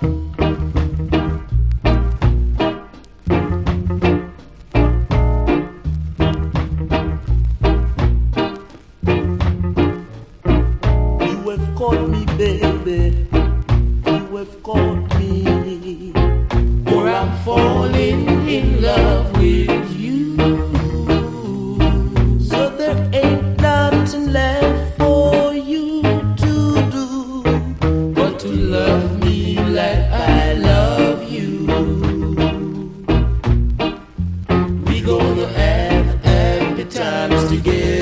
Caught me, baby, you have caught me, for I'm falling in love with you. So there ain't nothing left for you to do but to love me like I love you. We gonna have happy times together.